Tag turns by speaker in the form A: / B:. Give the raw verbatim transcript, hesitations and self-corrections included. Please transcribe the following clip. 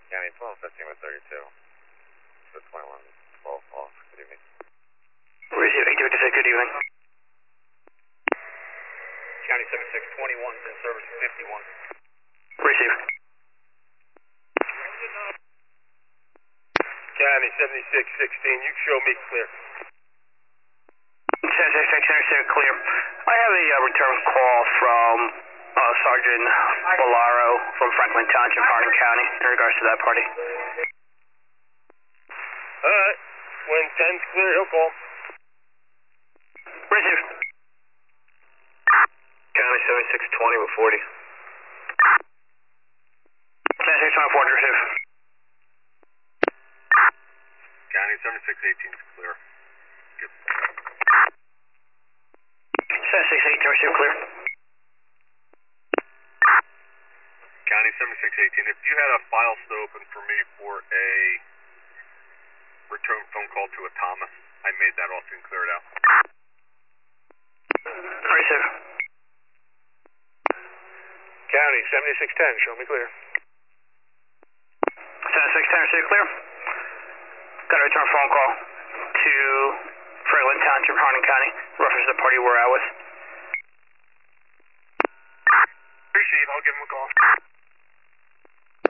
A: County twelve fifteen with thirty-two. So twenty-one twelve off. Good evening.
B: Receive eight two six, good evening.
C: County seventy-six twenty-one is in service fifty-one.
B: Receive.
D: County seventy-six sixteen, you show me clear.
B: seventy-six sixteen, clear. I have a uh, return call from uh, Sergeant Bolaro from Franklin Township, Hardin County, in regards to that party.
D: Alright, when ten's clear, he'll call.
B: Receive.
C: County seventy-six twenty with forty.
B: seventy-six twenty-four, receive.
A: County seventy-six eighteen is clear. Good.
B: seventy-six eighteen, receive, clear.
A: County seventy-six eighteen, if you had a file still open for me for a return phone call to a Thomas, I made that also and clear it out.
B: Receive.
D: County seventy-six ten, show me clear.
B: seventy-six ten, receive, clear. Got a return phone call to Franklin Township, Hardin County, reference to the party we're out with.
D: Appreciate it, I'll give him a call.